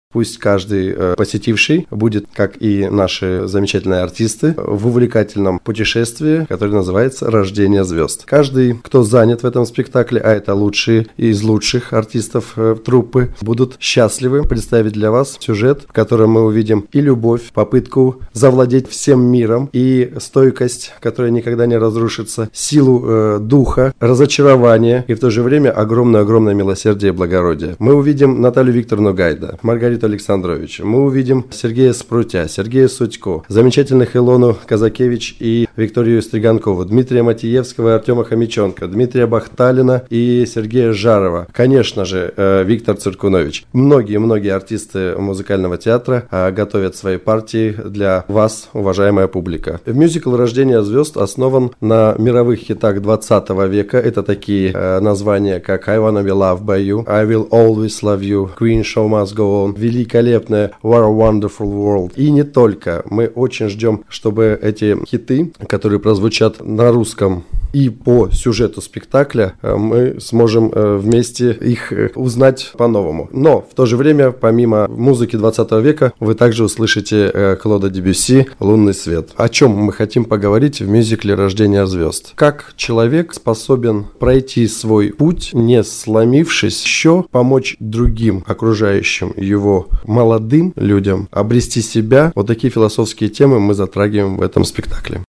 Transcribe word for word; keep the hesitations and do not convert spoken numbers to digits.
Пусть каждый э, посетивший будет, как и наши замечательные артисты, в увлекательном путешествии, которое называется «Рождение звезд». Каждый, кто занят в этом спектакле, а это лучшие из лучших артистов э, труппы, будут счастливы представить для вас сюжет, в котором мы увидим и любовь, попытку завладеть всем миром, и стойкость, которая никогда не разрушится, силу э, духа, разочарование и в то же время огромное-огромное милосердие и благородие. Мы увидим Наталью Викторовну Гайда, Маргариту Александровича, мы увидим Сергея Спрутя, Сергея Сутько, замечательных Илону Казакевич и Викторию Стриганкову, Дмитрия Матиевского и Артема Хомяченко, Дмитрия Бахталина и Сергея Жарова, конечно же, Виктор Циркунович. Многие-многие артисты музыкального театра готовят свои партии для вас, уважаемая публика. Мюзикл «Рождение звезд» основан на мировых хитах двадцатого века. Это такие названия, как «I Wanna Be Loved By You», «I Will Always Love You», «Queen Show Must Go On», великолепная «What a Wonderful World». И не только. Мы очень ждем, чтобы эти хиты, которые прозвучат на русском и по сюжету спектакля, мы сможем вместе их узнать по-новому. Но в то же время, помимо музыки двадцатого века, вы также услышите Клода Дебюсси «Лунный свет». О чем мы хотим поговорить в мюзикле «Рождение звезд». Как человек способен пройти свой путь, не сломившись, еще помочь другим окружающим его молодым людям обрести себя. Вот такие философские темы мы затрагиваем в этом спектакле.